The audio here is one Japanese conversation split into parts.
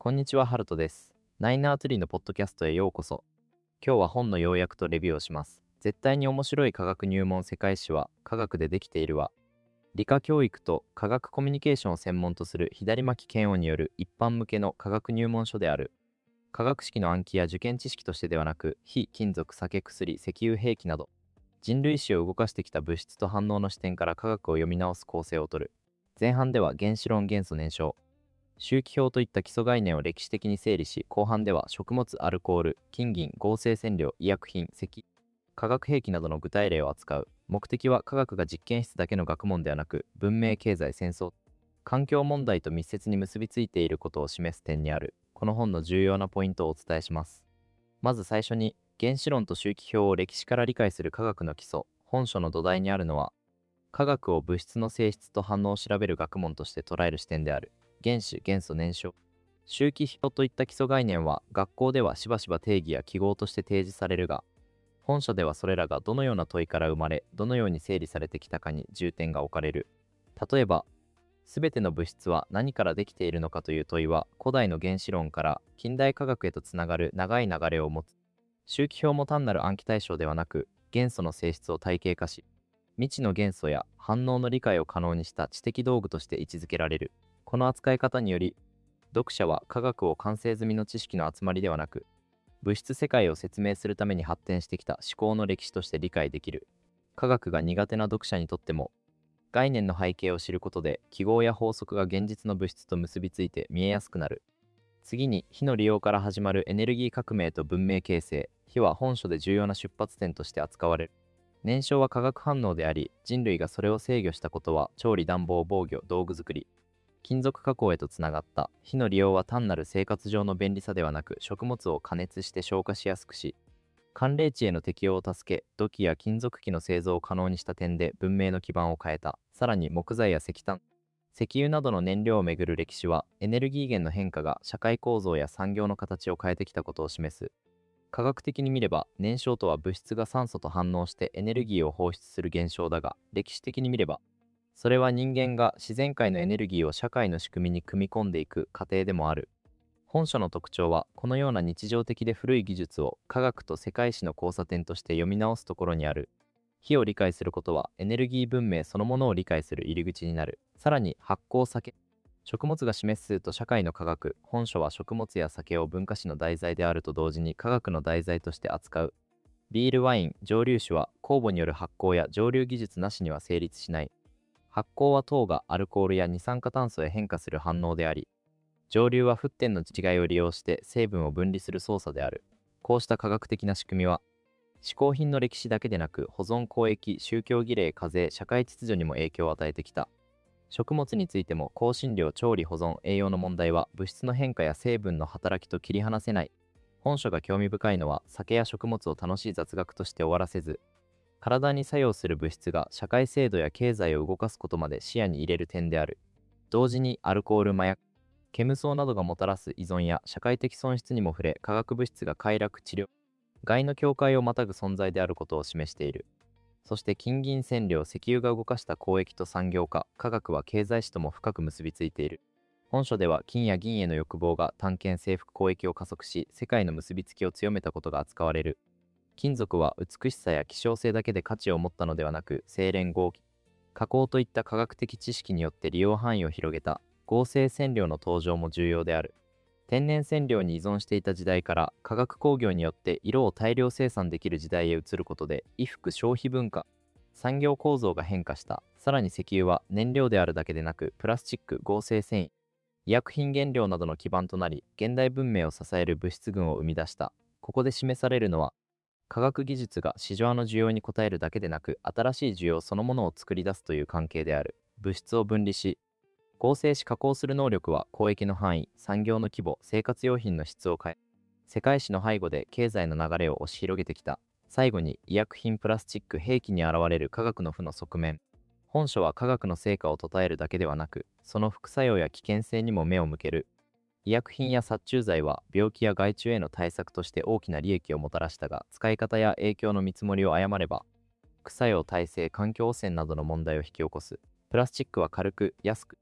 こんにちは、ハルトです。ナイナーツリーのポッドキャストへようこそ。今日は本の要約とレビューをします。絶対に面白い科学入門世界史は科学でできているわ。理科教育と科学コミュニケーションを専門とする左巻健夫による一般向けの科学入門書である。科学式の暗記や受験知識としてではなく、非金属、酒、薬、石油兵器など、人類史を動かしてきた物質と反応の視点から科学を読み直す構成をとる。前半では原子論、元素、燃焼、周期表といった基礎概念を歴史的に整理し、後半では食物、アルコール、金銀、合成染料、医薬品、化学兵器などの具体例を扱う。目的は科学が実験室だけの学問ではなく、文明、経済、戦争、環境問題と密接に結びついていることを示す点にある。この本の重要なポイントをお伝えします。まず最初に、原子論と周期表を歴史から理解する科学の基礎。本書の土台にあるのは、科学を物質の性質と反応を調べる学問として捉える視点である。原子、元素、燃焼、周期表といった基礎概念は学校ではしばしば定義や記号として提示されるが、本書ではそれらがどのような問いから生まれ、どのように整理されてきたかに重点が置かれる。例えば、すべての物質は何からできているのかという問いは、古代の原子論から近代科学へとつながる長い流れを持つ。周期表も単なる暗記対象ではなく、元素の性質を体系化し、未知の元素や反応の理解を可能にした知的道具として位置づけられる。この扱い方により、読者は科学を完成済みの知識の集まりではなく、物質世界を説明するために発展してきた思考の歴史として理解できる。科学が苦手な読者にとっても、概念の背景を知ることで記号や法則が現実の物質と結びついて見えやすくなる。次に、火の利用から始まるエネルギー革命と文明形成。火は本書で重要な出発点として扱われる。燃焼は化学反応であり、人類がそれを制御したことは調理、暖房、防御、道具作り、金属加工へとつながった。火の利用は単なる生活上の便利さではなく、食物を加熱して消化しやすくし、寒冷地への適応を助け、土器や金属器の製造を可能にした点で文明の基盤を変えた。さらに木材や石炭、石油などの燃料をめぐる歴史は、エネルギー源の変化が社会構造や産業の形を変えてきたことを示す。科学的に見れば、燃焼とは物質が酸素と反応してエネルギーを放出する現象だが、歴史的に見れば、それは人間が自然界のエネルギーを社会の仕組みに組み込んでいく過程でもある。本書の特徴は、このような日常的で古い技術を科学と世界史の交差点として読み直すところにある。火を理解することは、エネルギー文明そのものを理解する入り口になる。さらに、発酵、酒、食物が示すと社会の科学。本書は食物や酒を文化史の題材であると同時に科学の題材として扱う。ビール、ワイン、蒸留酒は酵母による発酵や蒸留技術なしには成立しない。発酵は糖がアルコールや二酸化炭素へ変化する反応であり、蒸留は沸点の違いを利用して成分を分離する操作である。こうした科学的な仕組みは、嗜好品の歴史だけでなく、保存、交易、宗教儀礼、課税、社会秩序にも影響を与えてきた。食物についても、香辛料、調理、保存、栄養の問題は物質の変化や成分の働きと切り離せない。本書が興味深いのは、酒や食物を楽しい雑学として終わらせず、体に作用する物質が社会制度や経済を動かすことまで視野に入れる点である。同時にアルコール、麻薬、ケムソーなどがもたらす依存や社会的損失にも触れ、化学物質が快楽、治療、害の境界をまたぐ存在であることを示している。そして金銀染料、石油が動かした交易と産業化、科学は経済史とも深く結びついている。本書では金や銀への欲望が探検、征服、交易を加速し、世界の結びつきを強めたことが扱われる。金属は美しさや希少性だけで価値を持ったのではなく、精錬、合金、加工といった科学的知識によって利用範囲を広げた。合成染料の登場も重要である。天然染料に依存していた時代から化学工業によって色を大量生産できる時代へ移ることで、衣服、消費文化、産業構造が変化した。さらに石油は燃料であるだけでなく、プラスチック、合成繊維、医薬品原料などの基盤となり、現代文明を支える物質群を生み出した。ここで示されるのは、科学技術が市場の需要に応えるだけでなく、新しい需要そのものを作り出すという関係である。物質を分離し、合成し加工する能力は交易の範囲、産業の規模、生活用品の質を変え、世界史の背後で経済の流れを押し広げてきた。最後に、医薬品、プラスチック、兵器に現れる科学の負の側面。本書は科学の成果を称えるだけではなく、その副作用や危険性にも目を向ける。医薬品や殺虫剤は病気や害虫への対策として大きな利益をもたらしたが、使い方や影響の見積もりを誤れば、副作用、耐性、環境汚染などの問題を引き起こす。プラスチックは軽く、安く、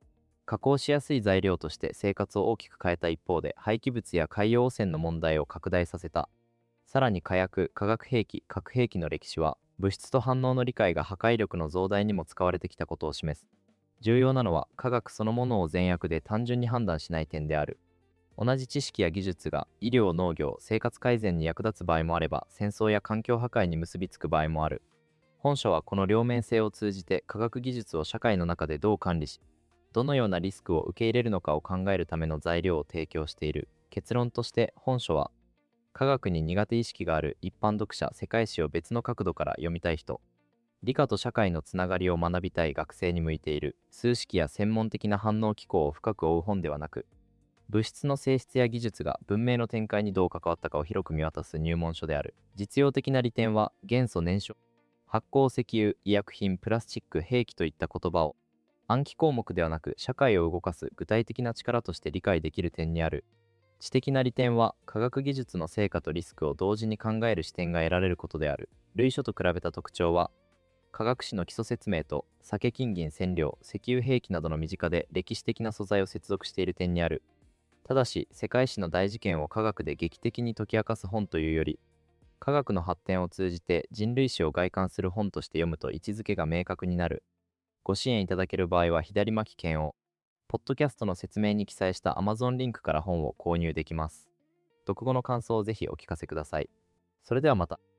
加工しやすい材料として生活を大きく変えた一方で、廃棄物や海洋汚染の問題を拡大させた。さらに火薬、化学兵器、核兵器の歴史は、物質と反応の理解が破壊力の増大にも使われてきたことを示す。重要なのは、科学そのものを善悪で単純に判断しない点である。同じ知識や技術が医療、農業、生活改善に役立つ場合もあれば、戦争や環境破壊に結びつく場合もある。本書はこの両面性を通じて科学技術を社会の中でどう管理し、どのようなリスクを受け入れるのかを考えるための材料を提供している。結論として本書は、科学に苦手意識がある一般読者、世界史を別の角度から読みたい人、理科と社会のつながりを学びたい学生に向いている。数式や専門的な反応機構を深く追う本ではなく、物質の性質や技術が文明の展開にどう関わったかを広く見渡す入門書である。実用的な利点は、元素燃焼、発酵石油、医薬品、プラスチック、兵器といった言葉を暗記項目ではなく社会を動かす具体的な力として理解できる点にある。知的な利点は、科学技術の成果とリスクを同時に考える視点が得られることである。類書と比べた特徴は、科学史の基礎説明と酒、金銀、染料、石油兵器などの身近で歴史的な素材を接続している点にある。ただし、世界史の大事件を科学で劇的に解き明かす本というより、科学の発展を通じて人類史を概観する本として読むと位置づけが明確になる。ご支援いただける場合は左巻き券を、ポッドキャストの説明に記載した Amazon リンクから本を購入できます。読後の感想をぜひお聞かせください。それではまた。